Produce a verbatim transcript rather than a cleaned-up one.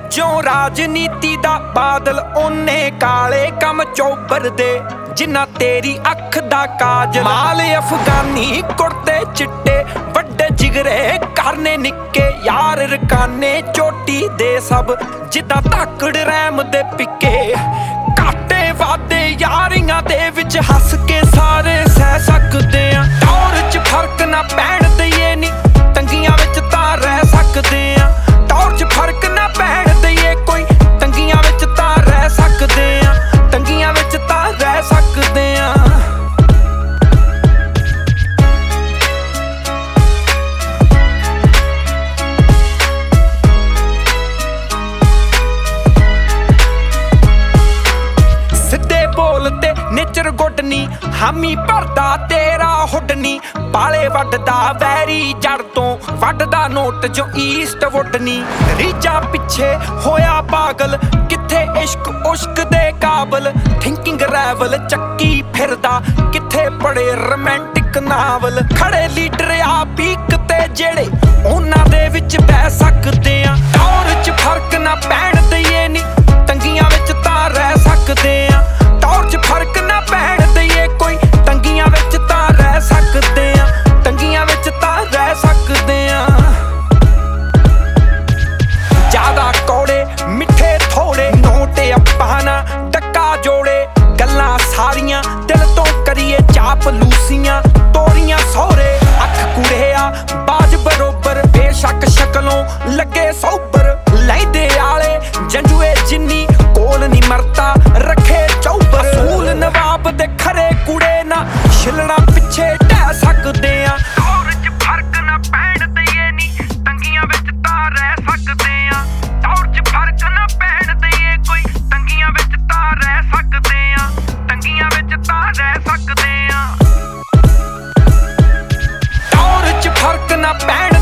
ਜਿਉਂ ਰਾਜਨੀਤੀ ਦਾ ਬਾਦਲ ਉਹਨੇ ਕਾਲੇ ਕੰਮ ਚੋਬਰ ਦੇ ਜਿੰਨਾ ਤੇਰੀ ਅੱਖ ਦਾ ਕਾਜਲ। ਮਾਲ ਅਫਗਾਨੀ ਕੁੜਤੇ ਚਿੱਟੇ ਵੱਡੇ ਜਿਗਰੇ ਕਰਨੇ ਨਿੱਕੇ ਯਾਰ ਰਕਾਨੇ ਚੋਟੀ ਦੇ ਸਭ ਜਿੱਦਾਂ ਧਾਕੜ ਰੈਮ ਦੇ ਪਿੱਕੇ। ਘਾਟੇ ਵਾਦੇ ਯਾਰੀਆਂ ਦੇ ਵਿੱਚ ਹੱਸ ਕੇ ਸਾਰੇ ਸਹਿ ਸਕਦੇ ਆ। ਟੌਰ ਚ ਫਰਕ ਨਾ ਪੈਣ ਦਈਏ ਨੀ ਤੰਗੀਆਂ ਵਿੱਚ ਤਾਂ ਰਹਿ ਸਕਦੇ ਆ। ਟੌਰ ਚ ਫਰਕ ਨਾ ਪੈਣ ਦਈਏ ਕੋਈ ਤੰਗੀਆਂ ਵਿੱਚ ਤਾਂ ਰਹਿ ਸਕਦੇ ਆ। ਤੰਗੀਆਂ ਵਿੱਚ ਤਾਂ ਰਹਿ ਸਕਦੇ ਆ। ਸਿੱਧੇ ਬੋਲ ਤੇ ਨੇਚਰ ਗੁੱਡ ਨੀ ਹਾਮੀ ਭਰਦਾ ਤੇਰਾ ਹੁੱਡ ਨੀ। ਬਾਲੇ ਵੱਢਦਾ ਵੈਰੀ ਜੜ ਤੋਂ ਵੱਢਦਾ ਨੋਟ ਜੋ ਈਸਟ ਵੁੱਡ ਨੀ। ਰੀਜਾਂ ਪਿੱਛੇ ਹੋਇਆ ਪਾਗਲ ਕਿੱਥੇ ਇਸ਼ਕ ਉਸ਼ਕ ਦੇ ਕਾਬਲ। ਥਿੰਕਿੰਗ ਰੈਵਲ ਚੱਕੀ ਫਿਰਦਾ ਕਿੱਥੇ ਪੜੇ ਰੋਮਾਂਟਿਕ ਨਾਵਲ। ਖੜੇ ਲੀਡਰ ਆ ਪੀਕ ਤੇ ਜਿਹੜੇ ਉਹਨਾਂ ਦੇ ਵਿੱਚ ਬਹਿ ਸਕਦੇ ਆ। ਟੌਰ ਚ ਫਰਕ ਨਾ ਪੈਣ ਦਈਏ ਨੀ ਤੰਗੀਆਂ ਵਿੱਚ ਤਾਂ ਰਹਿ ਸਕਦੇ ਆ। ਟੌਰ ਚ ਫਰਕ ਨਾ ਪੈਣ ਦਈਏ ਕੋਈ ਤੰਗੀਆਂ ਵਿੱਚ ਤਾਂ ਰਹਿ ਸਕਦੇ ਆ। ਤੰਗੀਆਂ ਵਿੱਚ ਤਾਂ ਰਹਿ ਸਕਦੇ ਆ। ਜ਼ਿਆਦਾ ਕੌੜੇ ਮਿੱਠੇ ਥੋੜੇ ਨੋਟ ਆਪਾਂ ਨਾ ਟੱਕਾ ਜੋੜੇ। ਗੱਲਾਂ ਸਾਰੀਆਂ ਦਿਲ ਤੋਂ ਕਰੀਏ ਚਾਪਲੂਸੀਆਂ ਤੋਰੀਆਂ ਸਹੁਰੇ। ਅੱਖ ਕੁੜਿਆ ਬਾਜ ਬਰੋਬਰ ਬੇਸ਼ੱਕ ਸ਼ਕਲੋਂ ਲੱਗੇ ਸੋਬਰ। ਲੈਂਦੇ ਆਲੇ ਜੰਜੂਏ ਜਿੰਨੀ ਕੋਲ ਨੀ ਮਰਤਾ ਰੱਖੇ ਚੌਬਰ। ਅਸੂਲ ਨਵਾਬ ਦੇ ਖਰੇ ਕੁੜੇ ਨਾ ਛਿਲਣਾ ਪਿੱਛੇ ਢਹਿ ਸਕਦੇ ਆ। ਟੌਰ ਚ ਫਰਕ ਨਾ ਪੈਣ ਦਈਏ ਨੀ ਤੰਗੀਆਂ ਵਿੱਚ ਤਾਂ ਰਹਿ ਸਕਦੇ ਆ। ਟੌਰ ਚ ਫਰਕ ਨਾ ਪੈਣ ਦਈਏ ਕੋਈ ਤੰਗੀਆਂ ਵਿੱਚ ਤਾਂ ਰਹਿ ਸਕਦੇ ਆ। ਤੰਗੀਆਂ ਵਿੱਚ ਤਾਂ ਰਹਿ ਸਕਦੇ ਆ। ਟੌਰ ਚ ਫਰਕ ਨਾ ਪੈਣ